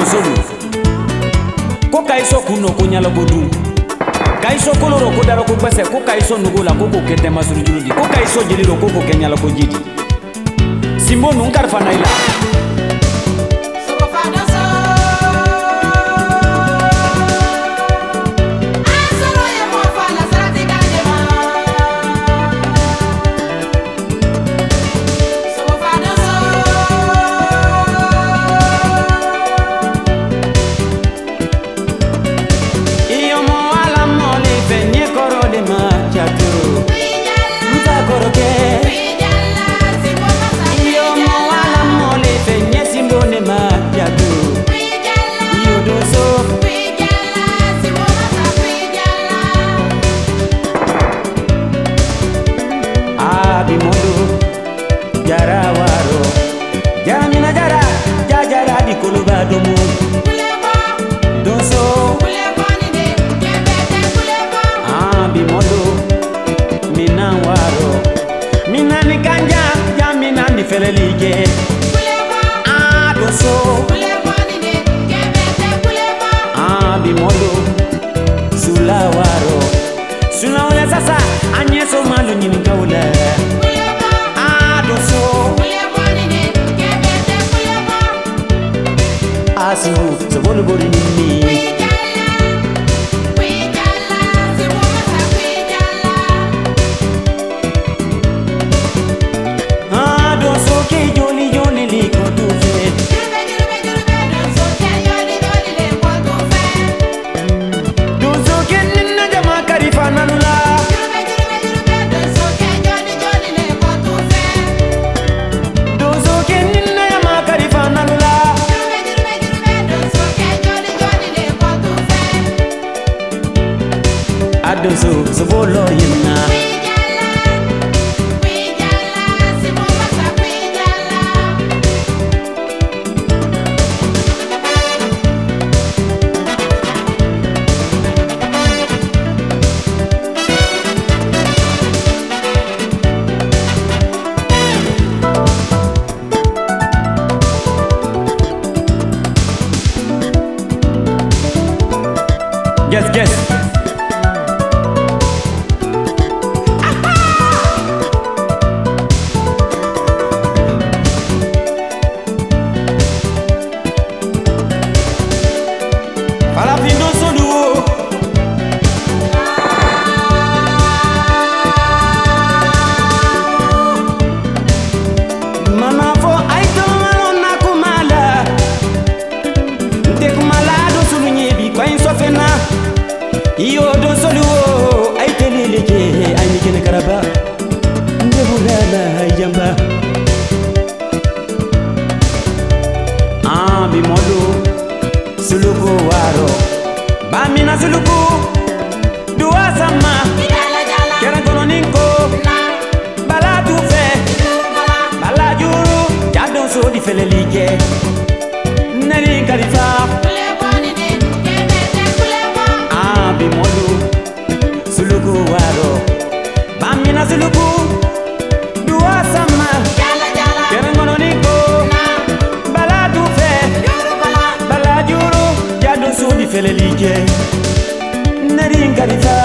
solu ko kaiso kuno ko nyala bodu kaiso koloro ko daro ko pese ko kaiso nugola ko ko kete masuru juludi ko kaiso jeliro ko kenyala ko jidi simbo nun karfa naila Felelige doso bimodo sulawaro sulawale sasa anyeso malu nyini kaula doso asu sobolu bori nini so bolo yina yes Yo don solu ay teleleke ay nikene karaba ndebulala jamba bimodo suluku waro bamina suluku duwa sama kera kono ninko bala tu fe bala juru jadon so di felelike nari kalifa bimodo suluku waro bamina suluku duwa sama kerengono niko bala dufe bala juru jado sudi felelike nari ngalifa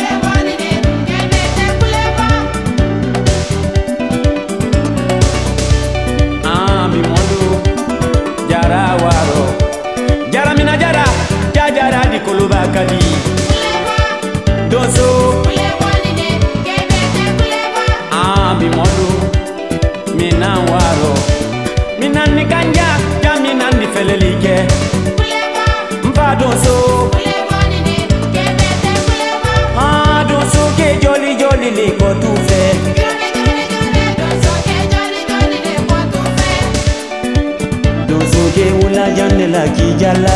bimodo jara waro jara mina jara jara di koloba kadi dozo bimodo mina waro mina nikanja jamina ni felelike mpa dozo dozo ke joli joli le ko tu fe dozo ke ula janne la kijala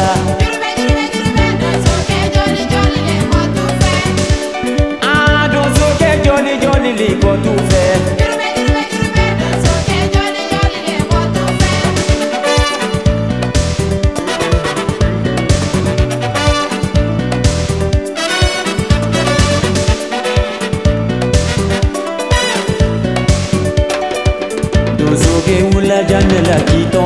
joli li ko tu fe dozo ke ula janela kito